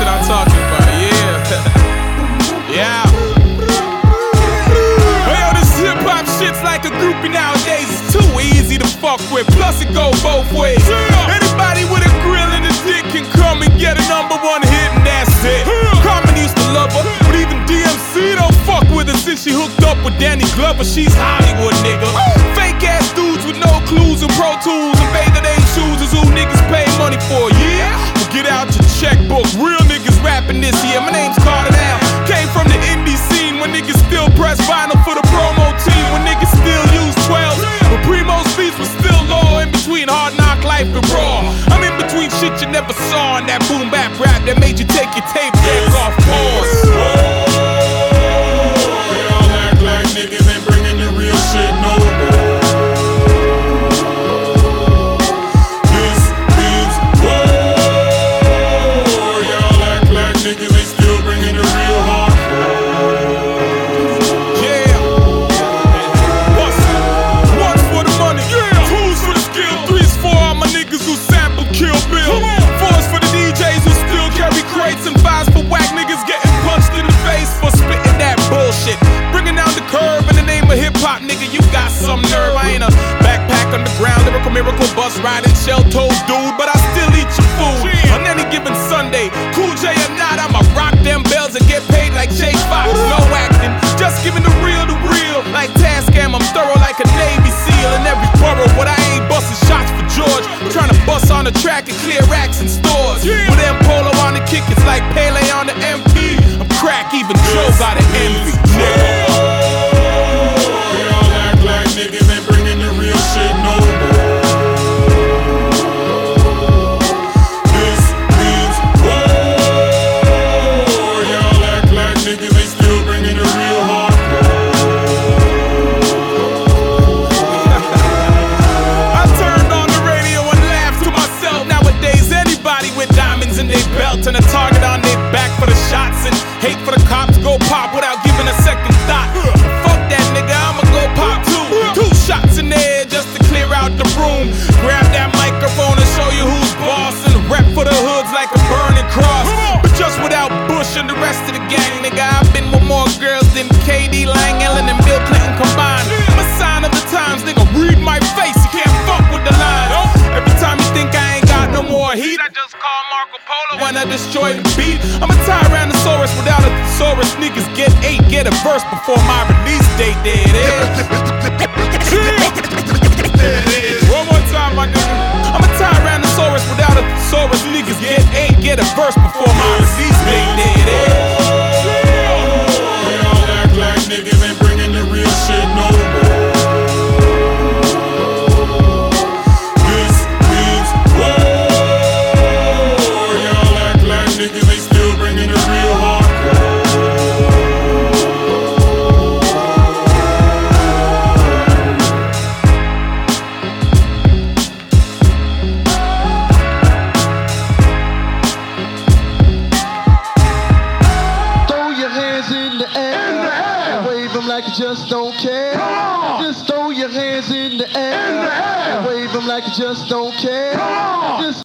shit I'm talking about, yeah. Yeah. Hey, yo, this hip-hop shit's like a groupie nowadays. It's too easy to fuck with, plus it go both ways. Anybody with a grill and a dick can come and get a #1 hit, and that's it. Common used to love her, but even DMC don't fuck with her since she hooked up with Danny Glover. She's Hollywood, nigga. Fake ass dudes with no clues and Pro Tools and bathe their shoes is who niggas pay money for, yeah? Well, get out your checkbook, real niggas rapping this year. My name's Carter now. Came from the indie scene when niggas still press vinyl for the promo team, when niggas still use 12. But Primo's beats was still low in between Hard Knock Life and Raw. I'm in between shit you never saw in that boom bap rap that made you take your tape deck off pause. Y'all act like niggas ain't bringing the real shit no more. This means war. Y'all act like niggas ain't still bringing the real hardcore. Yeah. One's for the money, two's for the skill, three's for all my niggas who sample Kill Bill. Four's for the DJs who still carry crates, and five's for whack niggas getting punched in the face for spitting that bullshit. Bringing down the curve in the name of hip-hop, nigga, you got some nerve. I ain't a backpack underground, lyrical miracle, bus riding, shell-toed dude, but I still eat your food on any given Sunday. Cool J or not, I'ma rock them bells and get paid like Jay Fox. No acting, just giving the real to real. Like Tascam, I'm thorough like a Navy SEAL in every borough, but I ain't busting shots for George. I'm trying to bust on the track and clear racks in stores. With M Polo on the kick, it's like Pele on the MP. I'm crack, even Joe got an envy. Y'all act like niggas ain't bringing the real shit no more. This means war. Y'all act like niggas ain't still bringing the real hardcore. I turned on the radio and laughed to myself. Nowadays, anybody with diamonds in their belt and a target on their back for the shots and hate for the cops go pop without giving a second thought. Fuck that nigga, I'ma go pop two. Two shots in the air just to clear out the room. Grab that microphone and show you who's boss, and rep for the hoods like a burning cross. But just without Bush and the rest of the gang, nigga, I've been with more girls than KD Lang, Ellen, and Bill Clinton combined. I'm a sign of the times, nigga, read my face, you can't fuck with the lines. Every time you think I ain't got no more heat, I just call Marco Polo when I destroy the beat. I'm a Tyrannosaurus without a thesaurus. Niggas get 8, get a verse before my release date. There it is. One more time, my nigga. I'm a Tyrannosaurus without a thesaurus. Niggas get 8, get a verse before my release date. There it is. Y'all act like niggas ain't bringing the real shit no more. This means war. Y'all act like niggas ain't still bringing the real hardcore. Like you just don't care. Just throw your hands in the air and wave them like you just don't care. Just